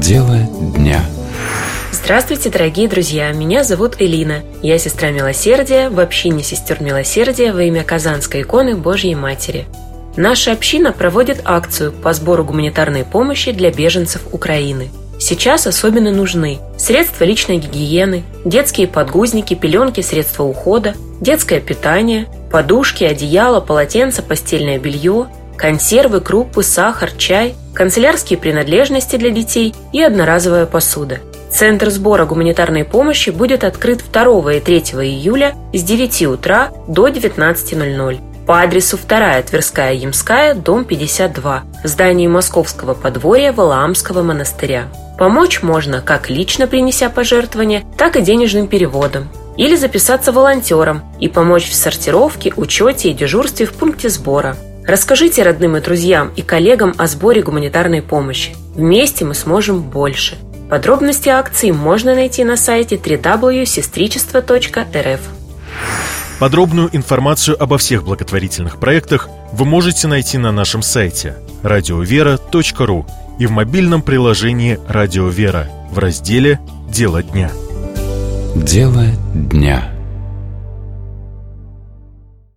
Дело дня. Здравствуйте, дорогие друзья! Меня зовут Элина. Я сестра милосердия в общине сестер милосердия во имя Казанской иконы Божьей Матери. Наша община проводит акцию по сбору гуманитарной помощи для беженцев Украины. Сейчас особенно нужны средства личной гигиены, детские подгузники, пеленки, средства ухода, детское питание, подушки, одеяло, полотенца, постельное белье, консервы, крупы, сахар, чай, канцелярские принадлежности для детей и одноразовая посуда. Центр сбора гуманитарной помощи будет открыт 2 и 3 июля с 9 утра до 19:00 по адресу 2 Тверская Ямская, дом 52, в здании Московского подворья Валаамского монастыря. Помочь можно как лично принеся пожертвования, так и денежным переводом. Или записаться волонтером и помочь в сортировке, учете и дежурстве в пункте сбора. Расскажите родным и друзьям и коллегам о сборе гуманитарной помощи. Вместе мы сможем больше. Подробности акции можно найти на сайте www.sestrichество.rf. Подробную информацию обо всех благотворительных проектах вы можете найти на нашем сайте radiovera.ru и в мобильном приложении «Радио Вера» в разделе «Дело дня». Дело дня.